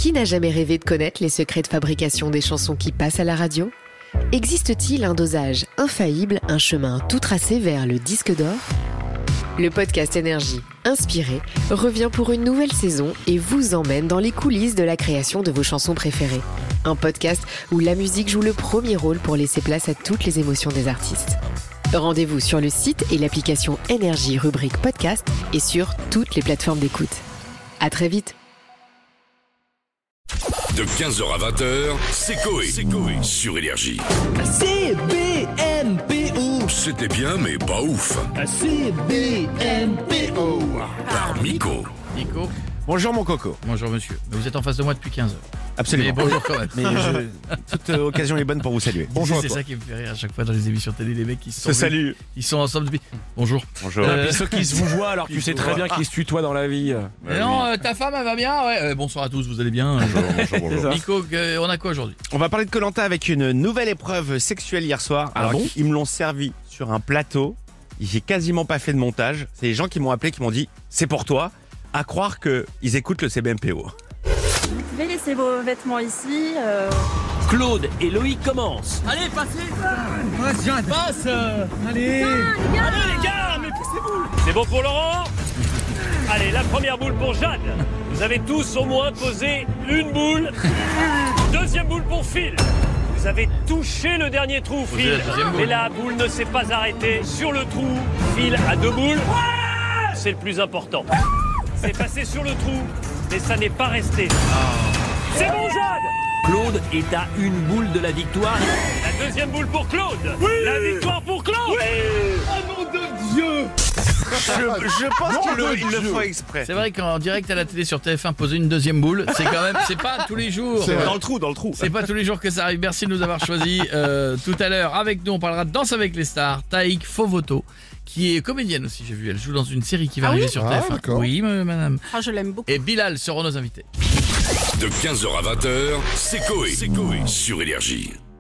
Qui n'a jamais rêvé de connaître les secrets de fabrication des chansons qui passent à la radio ? Existe-t-il un dosage infaillible, un chemin tout tracé vers le disque d'or ? Le podcast Énergie, inspiré, revient pour une nouvelle saison et vous emmène dans les coulisses de la création de vos chansons préférées. Un podcast où la musique joue le premier rôle pour laisser place à toutes les émotions des artistes. Rendez-vous sur le site et l'application Énergie rubrique podcast et sur toutes les plateformes d'écoute. À très vite. De 15h à 20h, c'est Coé sur Énergie. CBMPO. C'était bien, mais pas ouf. CBMPO. Par Miko. Nico, Bonjour mon coco. bonjour monsieur. Mais vous êtes en face de moi depuis 15 heures. Absolument. Mais bonjour quand même. Mais toute occasion est bonne pour vous saluer. Bonjour à C'est toi. ça qui me fait rire à chaque fois dans les émissions télé, les mecs qui sont Se salue. ils sont ensemble depuis. Bonjour. Bonjour. Euh, Puis ceux qui se vous voient alors que tu sais très bien qu'ils se tutoient dans la vie. Non, ta femme elle va bien. Ouais. Bonsoir à tous, vous allez bien. Bonjour. Nico, on a quoi aujourd'hui? On va parler de Koh-Lanta avec une nouvelle épreuve sexuelle hier soir. Alors bon ils me l'ont servi sur un plateau. J'ai quasiment pas fait de montage. C'est les gens qui m'ont appelé qui m'ont dit c'est pour toi. À croire qu'ils écoutent le CBMPO. Vous pouvez laisser vos vêtements ici. Claude et Loïc commencent. Allez, passez. Passe. Allez. Allez les gars, mais poussez-vous. C'est bon pour Laurent. Allez, la première boule pour Jeanne. Vous avez tous au moins posé une boule. Deuxième boule pour Phil. Vous avez touché le dernier trou, Posez Phil. la deuxième boule. Mais la boule ne s'est pas arrêtée sur le trou. Phil a 2 boules. C'est le plus important. C'est passé sur le trou, mais ça n'est pas resté. C'est bon, Jeanne. Claude est à une boule de la victoire. La deuxième boule pour Claude. La victoire pour Claude. Je pense qu'ils le font exprès. C'est vrai qu'en direct à la télé sur TF1 poser une deuxième boule, c'est quand même, c'est pas tous les jours. Dans le trou. C'est pas tous les jours que ça arrive. Merci de nous avoir choisis. Tout à l'heure, avec nous, on parlera de Danse avec les stars. Taïk Fovoto, qui est comédienne aussi, j'ai vu. Elle joue dans une série qui va arriver sur TF1. Oui, madame. Ah, je l'aime beaucoup. Et Bilal seront nos invités. De 15h à 20h, c'est Coé sur Énergie.